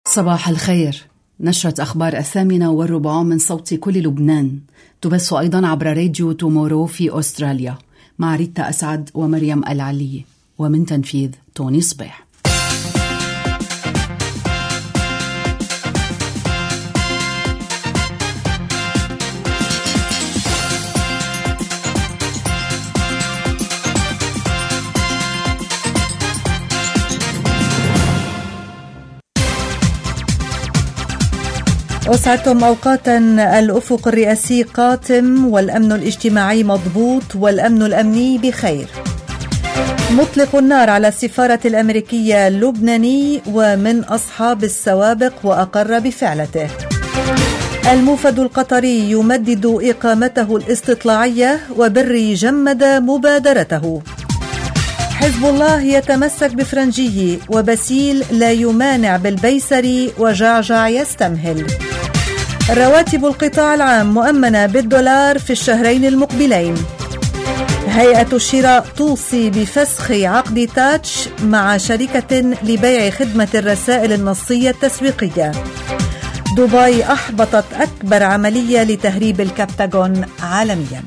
صباح الخير. نشرة أخبار 8:15 من صوت كل لبنان تبث أيضا عبر راديو تومورو في أستراليا مع ريتا أسعد ومريم العلي، ومن تنفيذ توني صبيح. أسعدتم أوقاتا. الأفق الرئاسي قاتم والأمن الاجتماعي مضبوط والأمن الأمني بخير. مطلق النار على السفارة الأمريكية اللبناني ومن أصحاب السوابق وأقر بفعلته. الموفد القطري يمدد إقامته الاستطلاعية وبري جمد مبادرته. حزب الله يتمسك بفرنجي وبسيل لا يمانع بالبيسري وجعجع يستمهل. رواتب القطاع العام مؤمنة بالدولار في الشهرين المقبلين. هيئة الشراء توصي بفسخ عقد تاتش مع شركة لبيع خدمة الرسائل النصية التسويقية. دبي أحبطت أكبر عملية لتهريب الكبتاغون عالمياً.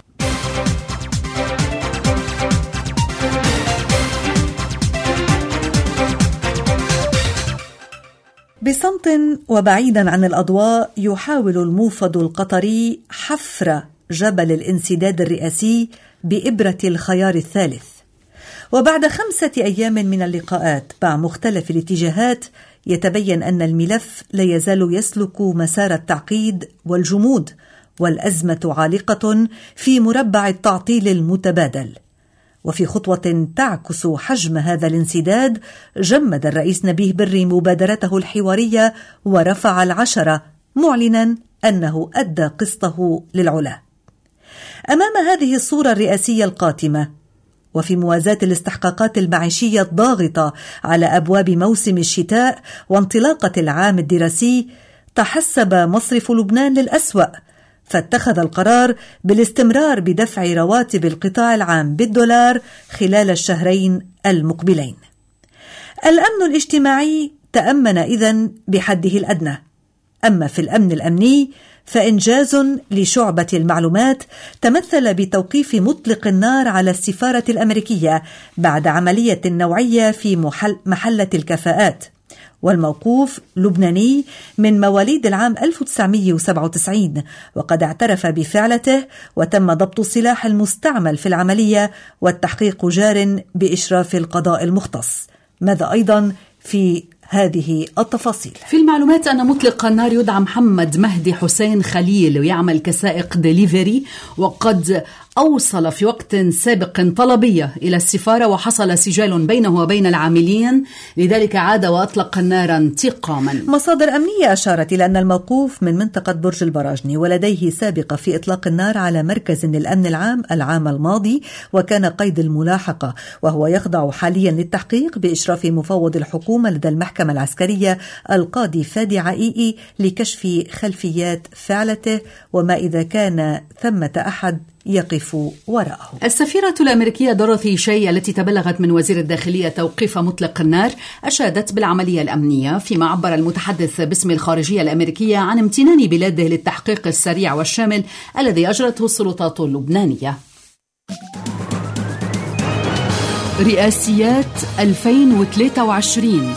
بصمت وبعيدا عن الأضواء يحاول الموفد القطري حفر جبل الانسداد الرئاسي بإبرة الخيار الثالث. وبعد 5 أيام من اللقاءات مع مختلف الاتجاهات يتبين أن الملف لا يزال يسلك مسار التعقيد والجمود، والأزمة عالقة في مربع التعطيل المتبادل. وفي خطوة تعكس حجم هذا الانسداد جمد الرئيس نبيه بري مبادرته الحوارية ورفع العشرة معلنا أنه أدى قسطه للعلا. أمام هذه الصورة الرئاسية القاتمة وفي موازاة الاستحقاقات المعيشية الضاغطة على أبواب موسم الشتاء وانطلاقة العام الدراسي، تحسب مصرف لبنان للأسوأ فاتخذ القرار بالاستمرار بدفع رواتب القطاع العام بالدولار خلال الشهرين المقبلين. الأمن الاجتماعي تأمن إذن بحده الأدنى. أما في الأمن الأمني فإنجاز لشعبة المعلومات تمثل بتوقيف مطلق النار على السفارة الأمريكية بعد عملية نوعية في محلة الكفاءات، والموقوف لبناني من مواليد العام 1997 وقد اعترف بفعلته، وتم ضبط السلاح المستعمل في العملية والتحقيق جار بإشراف القضاء المختص. ماذا أيضا في هذه التفاصيل؟ في المعلومات أن مطلق النار يدعى محمد مهدي حسين خليل ويعمل كسائق ديليفري، وقد أوصل في وقت سابق طلبية إلى السفارة وحصل سجال بينه وبين العاملين، لذلك عاد وأطلق النار انتقاما. مصادر أمنية أشارت إلى أن الموقوف من منطقة برج البراجني ولديه سابقة في إطلاق النار على مركز للأمن العام الماضي، وكان قيد الملاحقة، وهو يخضع حاليا للتحقيق بإشراف مفوض الحكومة لدى المحكمة العسكرية القاضي فادي عائيئي لكشف خلفيات فعلته وما إذا كان ثمة أحد يقف وراءه. السفيرة الأمريكية دورثي شي التي تبلغت من وزير الداخلية توقيف مطلق النار أشادت بالعملية الأمنية، فيما عبر المتحدث باسم الخارجية الأمريكية عن امتنان بلاده للتحقيق السريع والشامل الذي أجرته السلطات اللبنانية. رئاسيات 2023.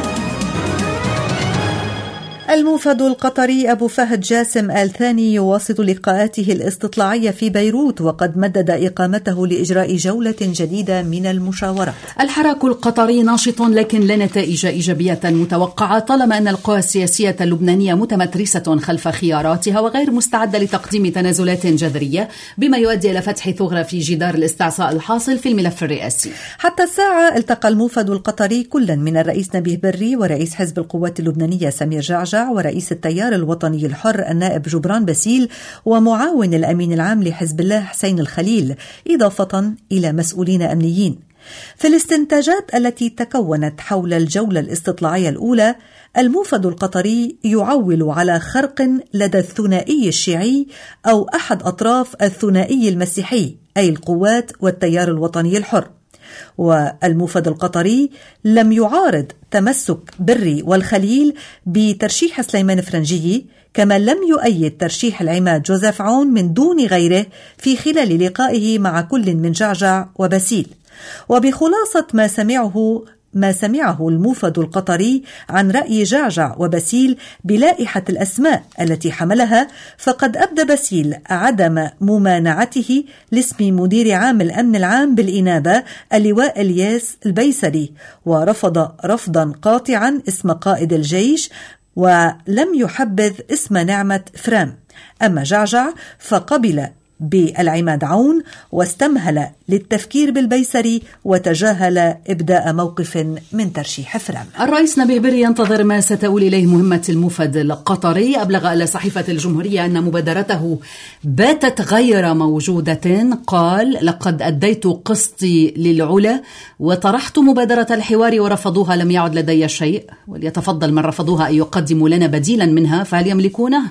الموفد القطري أبو فهد جاسم آل ثاني يواصل لقاءاته الاستطلاعية في بيروت، وقد مدد إقامته لإجراء جولة جديدة من المشاورات. الحراك القطري ناشط لكن لا نتائج إيجابية متوقعة، طالما أن القوى السياسية اللبنانية متمترسة خلف خياراتها وغير مستعدة لتقديم تنازلات جذرية، بما يؤدي إلى فتح ثغرة في جدار الاستعصاء الحاصل في الملف الرئاسي. حتى الساعة التقى الموفد القطري كلا من الرئيس نبيه بري ورئيس حزب القوات اللبنانية سمير جعجع ورئيس التيار الوطني الحر النائب جبران بسيل ومعاون الأمين العام لحزب الله حسين الخليل، إضافة إلى مسؤولين أمنيين. في الاستنتاجات التي تكونت حول الجولة الاستطلاعية الأولى، الموفد القطري يعول على خرق لدى الثنائي الشيعي أو أحد أطراف الثنائي المسيحي، أي القوات والتيار الوطني الحر. والموفد القطري لم يعارض تمسك بري والخليل بترشيح سليمان فرنجي، كما لم يؤيد ترشيح العماد جوزيف عون من دون غيره في خلال لقائه مع كل من جعجع وباسيل. وبخلاصة ما سمعه الموفد القطري عن رأي جعجع وباسيل بلائحة الأسماء التي حملها، فقد أبدى باسيل عدم ممانعته لاسم مدير عام الأمن العام بالإنابة اللواء الياس البيسري، ورفض رفضا قاطعا اسم قائد الجيش، ولم يحبذ اسم نعمة فرام. أما جعجع فقبل بالعماد عون واستمهل للتفكير بالبيسري وتجاهل إبداء موقف من ترشيح فرام. الرئيس نبيه بري ينتظر ما ستؤول إليه مهمة الموفد القطري. أبلغ إلى صحيفة الجمهورية أن مبادرته باتت غير موجودة. قال: لقد أديت قسطي للعلا وطرحت مبادرة الحوار ورفضوها، لم يعد لدي شيء، وليتفضل من رفضوها أن يقدموا لنا بديلا منها فهل يملكونه؟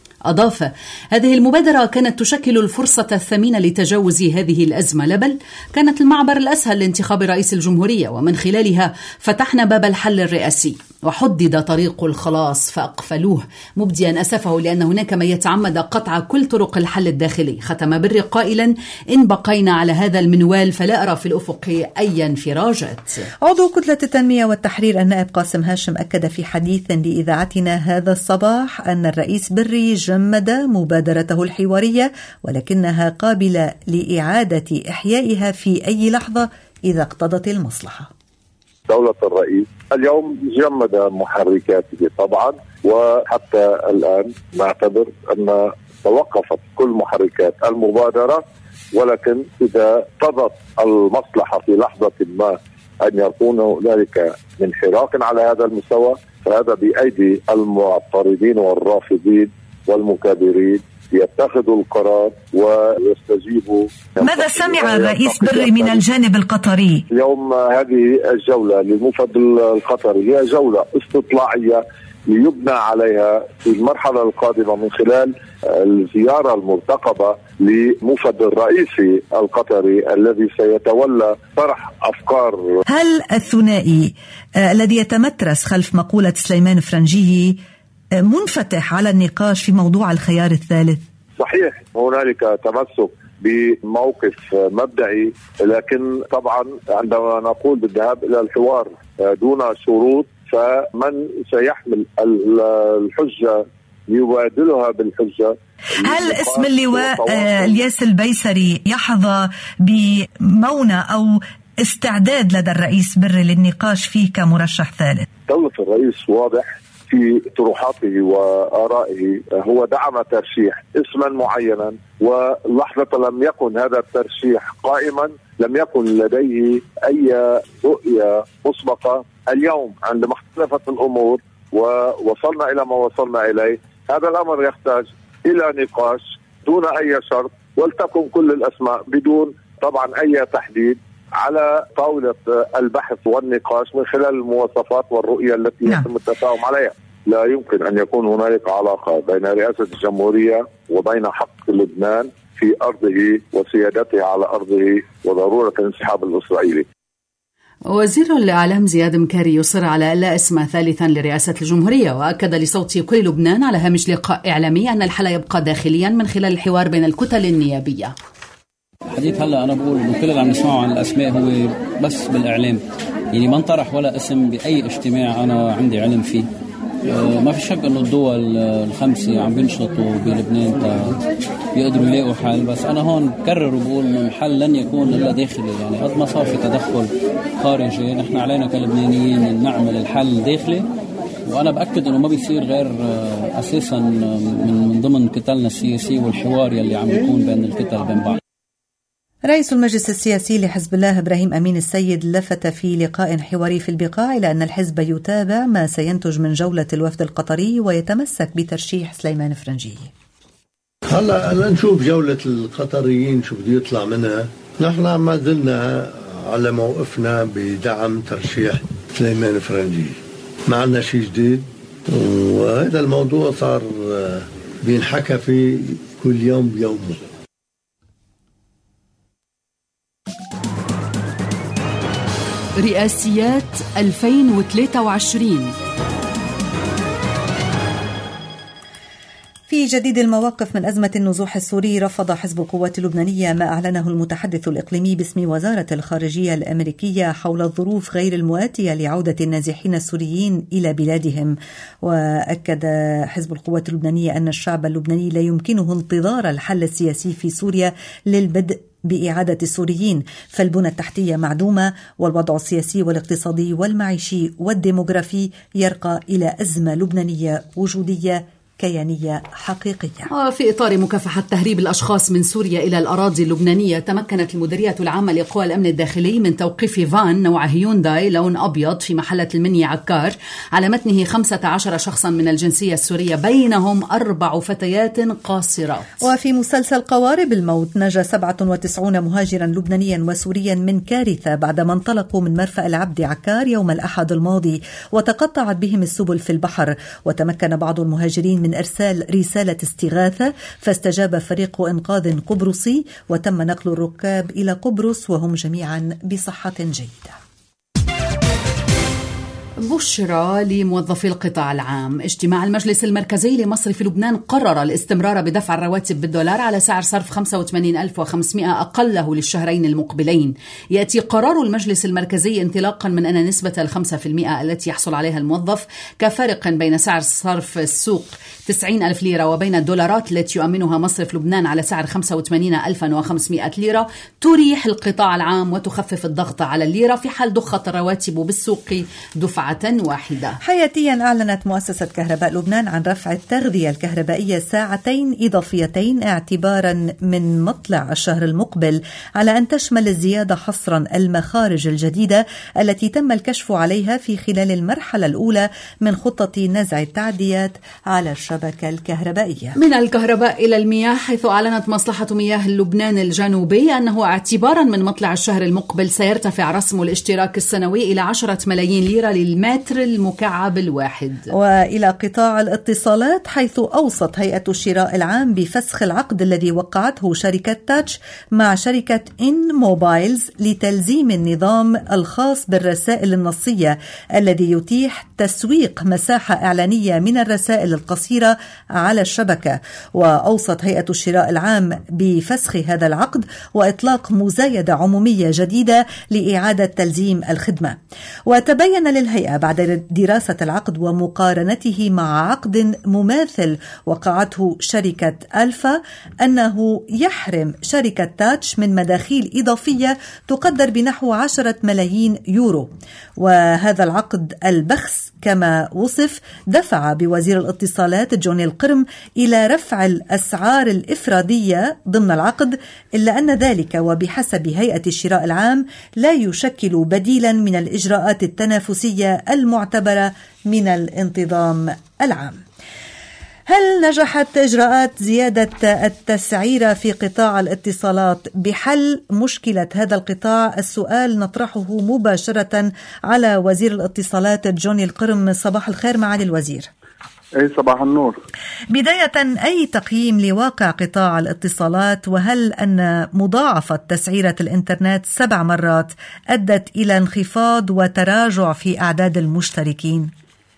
أضاف: هذه المبادرة كانت تشكل الفرصة الثمينة لتجاوز هذه الأزمة، لا بل كانت المعبر الأسهل لانتخاب رئيس الجمهورية، ومن خلالها فتحنا باب الحل الرئاسي وحدد طريق الخلاص فأقفلوه، مبديا أسفه لأن هناك من يتعمد قطع كل طرق الحل الداخلي. ختم بري قائلا: إن بقينا على هذا المنوال فلا أرى في الأفق أي انفراجات. عضو كتلة التنمية والتحرير النائب قاسم هاشم أكد في حديث لإذاعتنا هذا الصباح أن الرئيس بري جمد مبادرته الحوارية، ولكنها قابلة لإعادة إحيائها في أي لحظة إذا اقتضت المصلحة. دولة الرئيس اليوم جمد محركاته طبعا، وحتى الآن نعتبر أن توقفت كل محركات المبادرة، ولكن إذا اقتضت المصلحة في لحظة ما أن يكون هنالك انحراف على هذا المستوى، فهذا بأيدي المعترضين والرافضين والمكابرين يتخذوا القرار ويستجيبوا. ماذا سمع الرئيس بري من الجانب القطري؟ اليوم هذه الجولة للموفد القطري هي جولة استطلاعية ليبنى عليها في المرحلة القادمة من خلال الزيارة المرتقبة لموفد الرئيسي القطري الذي سيتولى طرح أفكار. هل الثنائي الذي يتمترس خلف مقولة سليمان فرنجي منفتح على النقاش في موضوع الخيار الثالث؟ صحيح، هنالك تمسك بموقف مبدئي، لكن طبعا عندما نقول بالذهاب إلى الحوار دون شروط، فمن سيحمل الحجة يبادلها بالحجة. هل اسم اللواء الياس البيسري يحظى بمونة أو استعداد لدى الرئيس بري للنقاش فيه كمرشح ثالث؟ دولة الرئيس واضح في طروحاته وآرائه، هو دعم ترشيح اسما معينا، ولحظة لم يكن هذا الترشيح قائما لم يكن لديه أي رؤية مسبقة. اليوم عندما اختلفت الأمور ووصلنا إلى ما وصلنا إليه، هذا الأمر يحتاج إلى نقاش دون أي شرط، ولتكن كل الأسماء بدون طبعا أي تحديد على طاولة البحث والنقاش من خلال المواصفات والرؤية التي يتم التفاهم عليها. لا يمكن أن يكون هنالك علاقة بين رئاسة الجمهورية وبين حق لبنان في أرضه وسيادته على أرضه وضرورة الانسحاب الإسرائيلي. وزير الإعلام زياد مكاري يصر على ألا اسم ثالثا لرئاسة الجمهورية، وأكد لصوت كل لبنان على هامش لقاء إعلامي أن الحل يبقى داخليا من خلال الحوار بين الكتل النيابية. حديث هلا أنا بقول إنه كل اللي عم نسمعه عن الأسماء هو بس بالإعلام، يعني ما انطرح ولا اسم بأي اجتماع أنا عندي علم فيه. ما في شك إنه الدول الخمسة عم بينشطوا بلبنان يقدروا يلاقوا حل، بس أنا هون بكرر وبقول إنه الحل لن يكون إلا داخلي. يعني قد ما صار في تدخل خارجي، نحن علينا كلبنانيين نعمل الحل داخلي، وأنا بأكد إنه ما بيصير غير أساسا من ضمن كتلنا السياسي والحوار يلي عم يكون بين الكتل بين بعض. رئيس المجلس السياسي لحزب الله إبراهيم أمين السيد لفت في لقاء حواري في البقاع إلى أن الحزب يتابع ما سينتج من جولة الوفد القطري ويتمسك بترشيح سليمان فرنجي. هلا نشوف جولة القطريين شو بده يطلع منها. نحن ما زلنا على موقفنا بدعم ترشيح سليمان فرنجي، ما عندنا شيء جديد، وهذا الموضوع صار بينحكى فيه كل يوم بيومه. رئاسيات 2023. في جديد المواقف من أزمة النزوح السوري، رفض حزب القوات اللبنانية ما أعلنه المتحدث الإقليمي باسم وزارة الخارجية الأمريكية حول الظروف غير المواتية لعودة النازحين السوريين إلى بلادهم. وأكد حزب القوات اللبنانية أن الشعب اللبناني لا يمكنه انتظار الحل السياسي في سوريا للبدء بإعادة السوريين، فالبنى التحتية معدومة والوضع السياسي والاقتصادي والمعيشي والديموغرافي يرقى إلى أزمة لبنانية وجودية كيانية حقيقية. في إطار مكافحة تهريب الأشخاص من سوريا إلى الأراضي اللبنانية، تمكنت المديرية العامة لقوى الأمن الداخلي من توقيف فان نوع هيونداي لون أبيض في محلة المنيا عكار على متنه 15 شخصا من الجنسية السورية، بينهم 4 فتيات قاصرات. وفي مسلسل قوارب الموت، نجا 97 مهاجرا لبنانيا وسوريا من كارثة بعدما انطلقوا من مرفأ العبد عكار يوم الأحد الماضي وتقطعت بهم السبل في البحر، وتمكن بعض المهاجرين من إرسال رسالة استغاثة، فاستجاب فريق إنقاذ قبرصي وتم نقل الركاب إلى قبرص وهم جميعا بصحة جيدة. بشرى لموظفي القطاع العام. اجتماع المجلس المركزي لمصرف لبنان قرر الاستمرار بدفع الرواتب بالدولار على سعر صرف 85,500 أقله للشهرين المقبلين. يأتي قرار المجلس المركزي انطلاقا من أن نسبة 5% التي يحصل عليها الموظف كفارق بين سعر صرف السوق 90,000 ليرة وبين الدولارات التي يؤمنها مصرف لبنان على سعر 85,500 ليرة تريح القطاع العام وتخفف الضغط على الليرة في حال ضخت الرواتب بالسوق دفعة واحدة. حياتيا أعلنت مؤسسة كهرباء لبنان عن رفع التغذية الكهربائية ساعتين إضافيتين اعتبارا من مطلع الشهر المقبل، على أن تشمل الزيادة حصرا المخارج الجديدة التي تم الكشف عليها في خلال المرحلة الأولى من خطة نزع التعديات على الشبكة الكهربائية. من الكهرباء إلى المياه، حيث أعلنت مصلحة مياه لبنان الجنوبي أنه اعتبارا من مطلع الشهر المقبل سيرتفع رسم الاشتراك السنوي إلى 10 ملايين ليرة للمتر المكعب الواحد. وإلى قطاع الاتصالات، حيث أوصت هيئة الشراء العام بفسخ العقد الذي وقعته شركة تاتش مع شركة إن موبايلز لتلزيم النظام الخاص بالرسائل النصية الذي يتيح تسويق مساحة إعلانية من الرسائل القصيرة على الشبكة. وأوصت هيئة الشراء العام بفسخ هذا العقد وإطلاق مزايدة عمومية جديدة لإعادة تلزيم الخدمة. وتبين للهيئة بعد دراسة العقد ومقارنته مع عقد مماثل وقعته شركة ألفا أنه يحرم شركة تاتش من مداخيل إضافية تقدر بنحو 10 ملايين يورو. وهذا العقد البخس كما وصف دفع بوزير الاتصالات جوني القرم إلى رفع الأسعار الإفرادية ضمن العقد، إلا أن ذلك وبحسب هيئة الشراء العام لا يشكل بديلا من الإجراءات التنافسية المعتبرة من الانتظام العام. هل نجحت إجراءات زيادة التسعيرة في قطاع الاتصالات بحل مشكلة هذا القطاع؟ السؤال نطرحه مباشرة على وزير الاتصالات جوني القرم. صباح الخير معالي الوزير. صباح النور. بداية، أي تقييم لواقع قطاع الاتصالات، وهل أن مضاعفة تسعيرة الإنترنت 7 مرات أدت إلى انخفاض وتراجع في أعداد المشتركين؟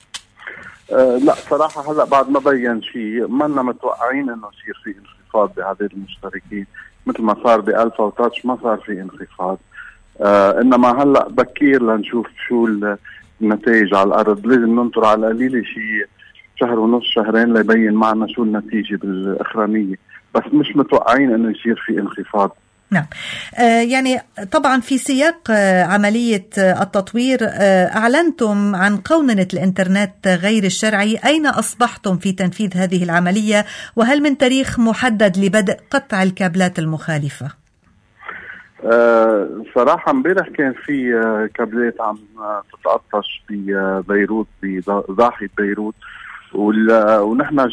لا صراحة هلأ بعد ما بين شيء منا متوقعين انه يصير في انخفاض بعدد المشتركين مثل ما صار بألفا وتاتش، ما صار في انخفاض. انما هلأ بكير لنشوف شو النتائج على الأرض. لازم ننطر على القليل شيء 1.5 شهرين ليبين معنا شو النتيجة بالأخرانية، بس مش متوقعين انه يصير في انخفاض. نعم، يعني طبعا في سياق عملية التطوير أعلنتم عن قوننة الإنترنت غير الشرعي. أين أصبحتم في تنفيذ هذه العملية، وهل من تاريخ محدد لبدء قطع الكابلات المخالفة؟ صراحة امبارح كان في كابلات عم تتقطش ببيروت، بضاحية بيروت، ونحن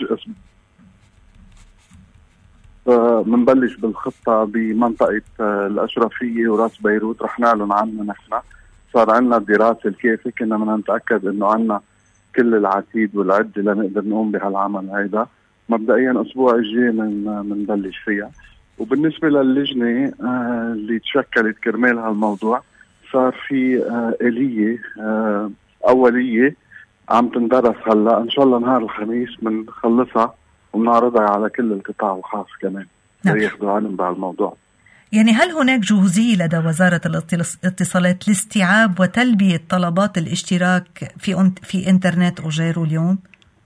منبلش بالخطة بمنطقة الأشرفية وراس بيروت، رح نعلن عنها. نحن صار عنا الدراسة الكافية، كنا بدنا نتأكد إنه عنا كل العتيد والعدة لنقدر نقوم بهالعمل هيدا. مبدئيا الأسبوع الجاي منبلش فيها. وبالنسبة للجنة اللي تشكلت كرمال هالموضوع، صار في آلية أولية عم تندرس هلا، إن شاء الله نهار الخميس بنخلصها وبنعرضها على كل القطاع الخاص كمان لياخذوا علم بهالموضوع. يعني هل هناك جهوزية لدى وزارة الاتصالات لاستيعاب وتلبية طلبات الاشتراك في إنترنت أوجيرو اليوم؟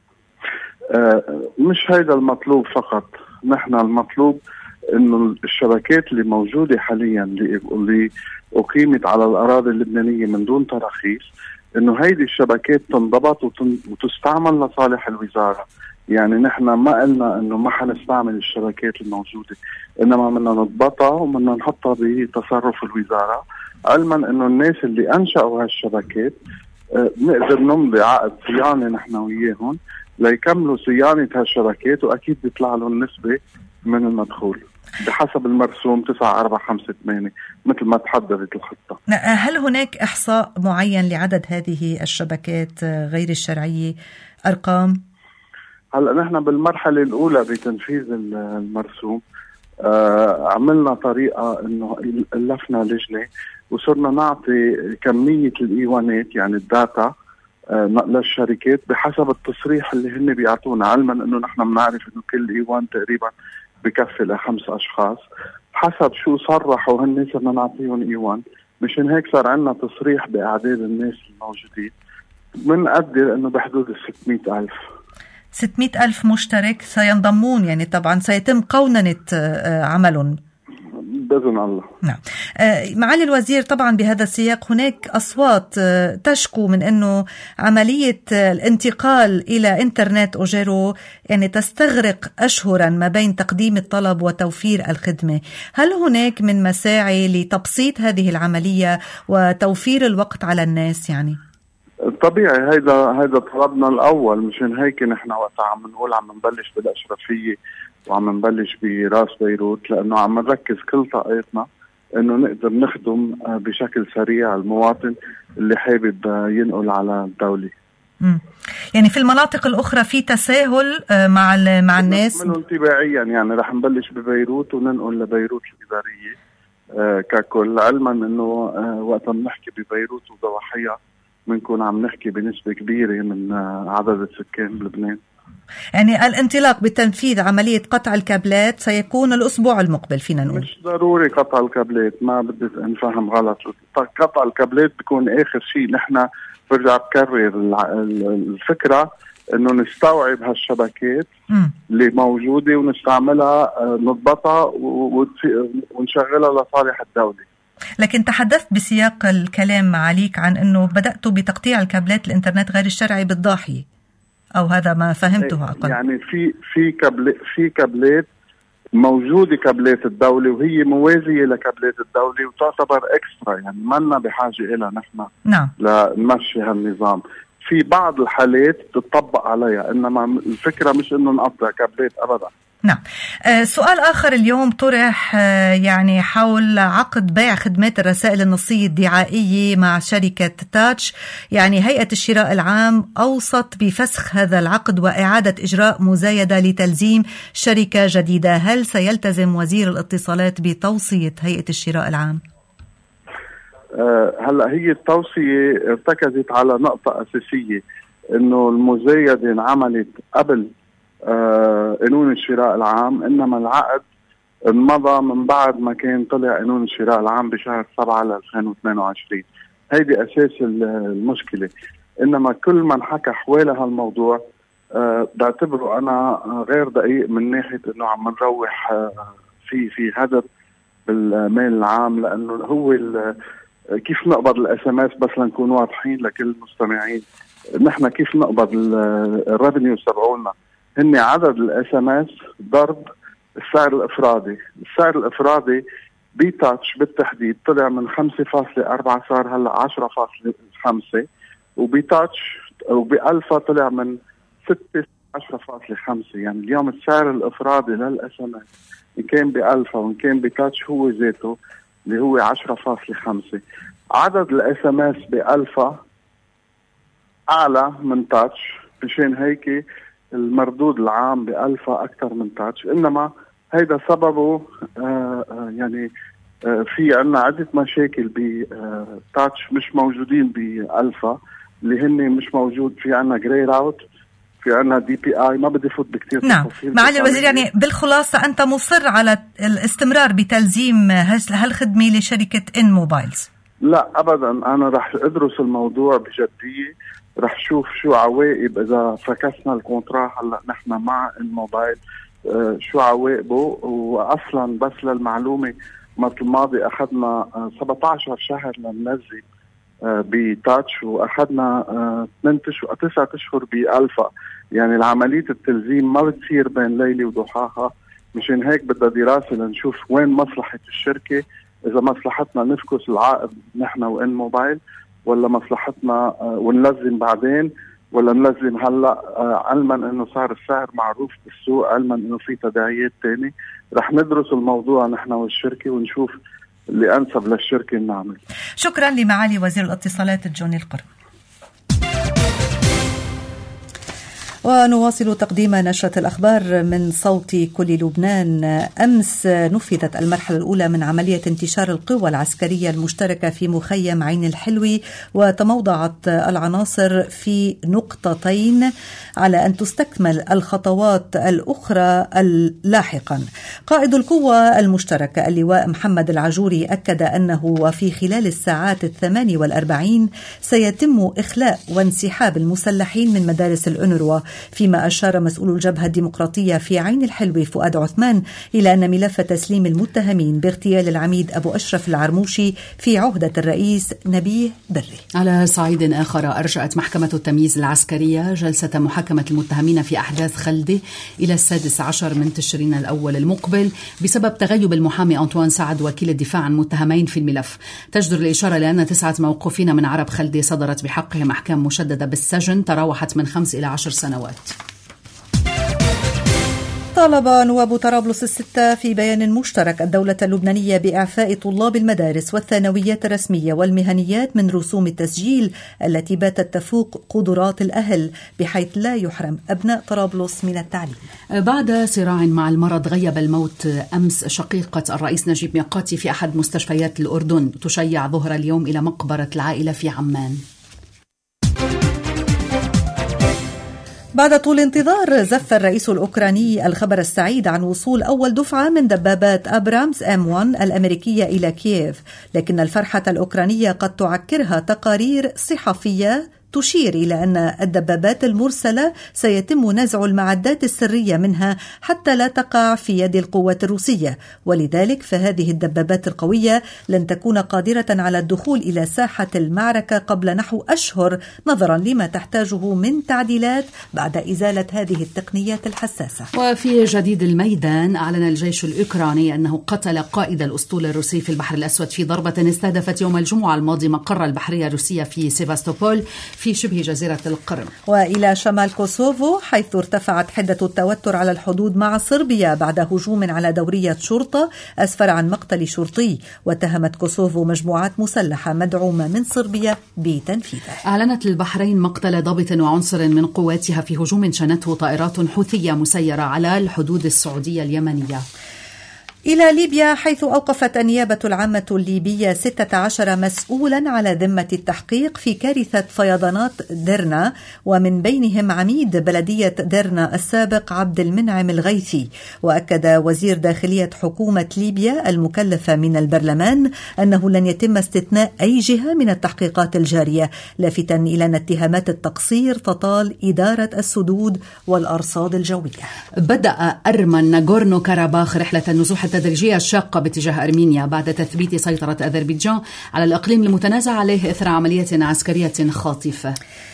مش هيدا المطلوب فقط، نحن المطلوب إنه الشبكات اللي موجودة حاليا اللي أقيمت على الأراضي اللبنانية من دون تراخيص، إنه هيدي الشبكات تنضبط وتستعمل لصالح الوزارة. يعني نحن ما قلنا إنه ما حنستعمل الشبكات الموجودة، إنما بدنا نضبطها وبدنا نحطها بتصرف الوزارة، علما إنه الناس اللي أنشأوا هالشبكات نقدر نمضي عقد صيانة نحن وياهم ليكملوا صيانة هالشبكات، وأكيد بيطلع لهم نسبة من المدخول بحسب المرسوم 9-4-5-8 مثل ما تحددت الخطة. هل هناك إحصاء معين لعدد هذه الشبكات غير الشرعية؟ أرقام؟ هلأ نحن بالمرحلة الأولى بتنفيذ المرسوم عملنا طريقة إنه ألفنا لجنة وصرنا نعطي كمية الإيوانات يعني الداتا للشركات بحسب التصريح اللي هن بيعطونا، علما إنه نحن بنعرف إنه كل إيوان تقريبا بكفي ل5 أشخاص، حسب شو صرحوا هن صرنا نعطيهم إيوان. مشان هيك صار عندنا تصريح بأعداد الناس الموجودين، بنقدر إنه بحدود 600,000. 600,000 مشترك سينضمون، يعني طبعا سيتم قوننة عملهم بإذن الله. نعم. معالي الوزير، طبعا بهذا السياق هناك أصوات تشكو من أنه عملية الانتقال إلى إنترنت أوجيرو يعني تستغرق أشهرا ما بين تقديم الطلب وتوفير الخدمة. هل هناك من مساعي لتبسيط هذه العملية وتوفير الوقت على الناس؟ يعني طبيعي هيدا طلبنا الأول، مشان هيك نحن وقت عم نقول عم نبلش بالأشرفية وعم نبلش براس بيروت، لأنه عم نركز كل طاقتنا إنه نقدر نخدم بشكل سريع المواطن اللي حابب ينقل على الدولة. يعني في المناطق الأخرى في تساهل مع الناس؟ منه انطباعيا يعني رح نبلش ببيروت وننقل لبيروت الإدارية ككل، علما إنه وقت نحكي ببيروت وضواحيها بنكون عم نحكي بنسبة كبيرة من عدد السكان بلبنان. يعني الانطلاق بتنفيذ عملية قطع الكابلات سيكون الأسبوع المقبل فينا نقول؟ مش ضروري قطع الكابلات، ما بدي نفهم غلط. قطع الكابلات بيكون آخر شيء. نحن برجع بكرر الفكرة إنه نستوعب هالشبكات اللي موجودة ونستعملها، نضبطها ونشغلها لصالح الدولة. لكن تحدثت بسياق الكلام معاليك عن أنه بدأتوا بتقطيع الكابلات الإنترنت غير الشرعي بالضاحية، أو هذا ما فهمته أقل؟ يعني في كابلات موجودة، كابلات الدولة وهي موازية لكابلات الدولة وتعتبر إكسترا، يعني ما لنا بحاجة إلها نحن. نعم. لنمشي هالنظام. في بعض الحالات تطبق عليها، إنما الفكرة مش إنه نقطع كابلات أبدا. نعم. سؤال آخر اليوم طرح يعني حول عقد بيع خدمات الرسائل النصية الدعائية مع شركة تاتش. يعني هيئة الشراء العام أوصت بفسخ هذا العقد وإعادة إجراء مزايدة لتلزيم شركة جديدة. هل سيلتزم وزير الاتصالات بتوصية هيئة الشراء العام؟ هلأ هي التوصية ارتكزت على نقطة أساسية، إنه المزايدة انعملت قبل قانون الشراء العام، إنما العقد انمضى من بعد ما كان طلع قانون الشراء العام بشهر 7/2022. هيدي أساس المشكلة. إنما كل من حكى حوالي هالموضوع بعتبره أنا غير دقيق من ناحية إنه عم نروح في هدر بالمال العام، لأنه هو كيف نقبض الSMS بس لنكون واضحين لكل المستمعين. نحن كيف نقبض الريفينيو تبعولنا؟ هن عدد الSMS ضرب السعر الافرادي. السعر الافرادي بتاتش بالتحديد طلع من 5.4 صار هلا 10.5، وبتاتش وبألفا طلع من 6.10.5. يعني اليوم السعر الافرادي للSMS إن كان بألفا وإن كان بتاتش هو ذاته اللي هو 10.5. عدد الSMS بألفا أعلى من تاتش، مشان هيك المردود العام بألفا أكثر من تاتش. إنما هيدا سببه يعني في عنا عدة مشاكل بتاتش مش موجودين بألفا، اللي هن مش موجود. في عنا جراي راوت، في عنا دي بي اي. ما بدي فوت بكتير نعم تفاصيل. معالي الوزير، يعني بالخلاصة أنت مصر على الاستمرار بتلزيم هالخدمة لشركة إن موبايلز؟ لا أبدا، أنا رح أدرس الموضوع بجدية، رح شوف شو عواقب إذا فكسنا الكونترا هلأ نحن مع الموبايل، شو عواقبه. وأصلا بس للمعلومة، مرة الماضي أخذنا 17 شهر لننزل بتاتش، وأخذنا 9 أشهر بألفا. يعني العملية التلزيم ما بتصير بين ليلة وضحاها. مشان هيك بدها دراسة لنشوف وين مصلحة الشركة، إذا مصلحتنا نفكس العقد نحن وإن موبايل، ولا مصلحتنا ونلزم بعدين، ولا نلزم هلأ، علما أنه صار السعر معروف بالسوق، علما أنه في تداعيات تاني. رح ندرس الموضوع نحن والشركة ونشوف اللي أنسب للشركة نعمل. شكرا لمعالي وزير الاتصالات جوني القرن. ونواصل تقديم نشرة الأخبار من صوت كل لبنان. أمس نفذت المرحلة الأولى من عملية انتشار القوى العسكرية المشتركة في مخيم عين الحلوي، وتموضعت العناصر في نقطتين على أن تستكمل الخطوات الأخرى لاحقا. قائد القوى المشتركة اللواء محمد العجوري أكد أنه وفي خلال الساعات 48 سيتم إخلاء وانسحاب المسلحين من مدارس الأونروا، فيما أشار مسؤول الجبهة الديمقراطية في عين الحلوي فؤاد عثمان إلى أن ملف تسليم المتهمين باغتيال العميد أبو أشرف العرموشي في عهدة الرئيس نبيه بري. على صعيد آخر، أرجأت محكمة التمييز العسكرية جلسة محاكمة المتهمين في أحداث خلدة إلى 16 من تشرين الأول المقبل بسبب تغيب المحامي أنطوان سعد وكيل الدفاع عن متهمين في الملف. تجدر الإشارة لأن 9 موقوفين من عرب خلدة صدرت بحقهم أحكام مشددة بالسجن تراوحت من 5 إلى 10 سنوات. طالب نواب طرابلس 6 في بيان مشترك الدولة اللبنانية بإعفاء طلاب المدارس والثانويات الرسمية والمهنيات من رسوم التسجيل التي باتت تفوق قدرات الأهل، بحيث لا يحرم أبناء طرابلس من التعليم. بعد صراع مع المرض غيب الموت أمس شقيقة الرئيس نجيب ميقاتي في أحد مستشفيات الأردن، تشيع ظهر اليوم إلى مقبرة العائلة في عمان. بعد طول انتظار، زف الرئيس الأوكراني الخبر السعيد عن وصول أول دفعة من دبابات أبرامز M1 الأمريكية إلى كييف، لكن الفرحة الأوكرانية قد تعكرها تقارير صحفية تشير إلى أن الدبابات المرسلة سيتم نزع المعدات السرية منها حتى لا تقع في يد القوات الروسية، ولذلك فهذه الدبابات القوية لن تكون قادرة على الدخول إلى ساحة المعركة قبل نحو أشهر، نظرا لما تحتاجه من تعديلات بعد إزالة هذه التقنيات الحساسة. وفي جديد الميدان، أعلن الجيش الأوكراني أنه قتل قائد الأسطول الروسي في البحر الأسود في ضربة استهدفت يوم الجمعة الماضي مقر البحرية الروسية في سيفاستوبول في شبه جزيرة القرم. وإلى شمال كوسوفو، حيث ارتفعت حدة التوتر على الحدود مع صربيا بعد هجوم على دورية شرطة أسفر عن مقتل شرطي، واتهمت كوسوفو مجموعات مسلحة مدعومة من صربيا بتنفيذه. أعلنت البحرين مقتل ضابط وعنصر من قواتها في هجوم شنته طائرات حوثية مسيرة على الحدود السعودية اليمنية. إلى ليبيا، حيث أوقفت النيابة العامة الليبية 16 مسؤولا على ذمة التحقيق في كارثة فيضانات ديرنا، ومن بينهم عميد بلدية ديرنا السابق عبد المنعم الغيثي. وأكد وزير داخلية حكومة ليبيا المكلفة من البرلمان أنه لن يتم استثناء أي جهة من التحقيقات الجارية، لافتا إلى أن اتهامات التقصير تطال إدارة السدود والأرصاد الجوية. بدأ أرمن ناغورنو كاراباخ رحلة النزوح التدريجية الشاقة باتجاه أرمينيا بعد تثبيت سيطرة أذربيجان على الإقليم المتنازع عليه إثر عملية عسكرية خاطفة.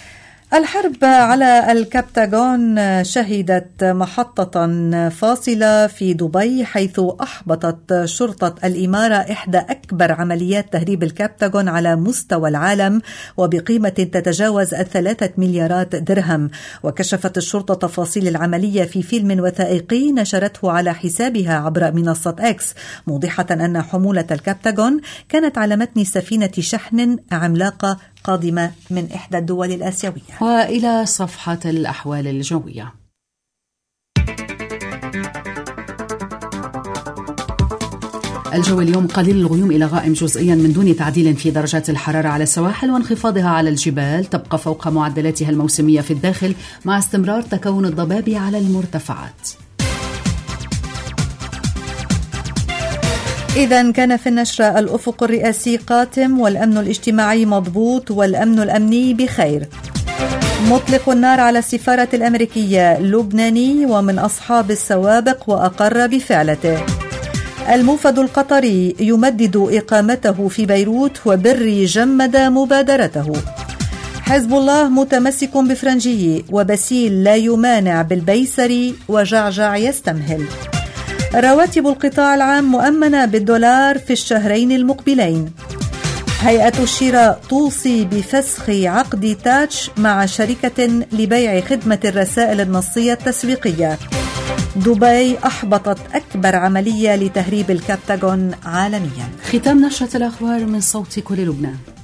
الحرب على الكبتاغون شهدت محطة فاصلة في دبي، حيث أحبطت شرطة الإمارة إحدى أكبر عمليات تهريب الكبتاغون على مستوى العالم، وبقيمة تتجاوز 3 مليارات درهم. وكشفت الشرطة تفاصيل العملية في فيلم وثائقي نشرته على حسابها عبر منصة إكس، موضحة أن حمولة الكبتاغون كانت على متن سفينة شحن عملاقة قادمة من إحدى الدول الآسيوية. وإلى صفحة الأحوال الجوية. الجو اليوم قليل الغيوم إلى غائم جزئيا من دون تعديل في درجات الحرارة على السواحل وانخفاضها على الجبال، تبقى فوق معدلاتها الموسمية في الداخل مع استمرار تكون الضباب على المرتفعات. إذن كان في النشرة الأفق الرئاسي قاتم والأمن الاجتماعي مضبوط والأمن الأمني بخير. مطلق النار على السفارة الأمريكية لبناني ومن أصحاب السوابق وأقر بفعلته. الموفد القطري يمدد إقامته في بيروت وبري جمد مبادرته. حزب الله متمسك بفرنجي وبسيل لا يمانع بالبيسري وجعجع يستمهل. رواتب القطاع العام مؤمنة بالدولار في الشهرين المقبلين. هيئة الشراء توصي بفسخ عقد تاتش مع شركة لبيع خدمة الرسائل النصية التسويقية. دبي أحبطت أكبر عملية لتهريب الكابتاغون عالميا. ختام نشرة الأخبار من صوت كل لبنان.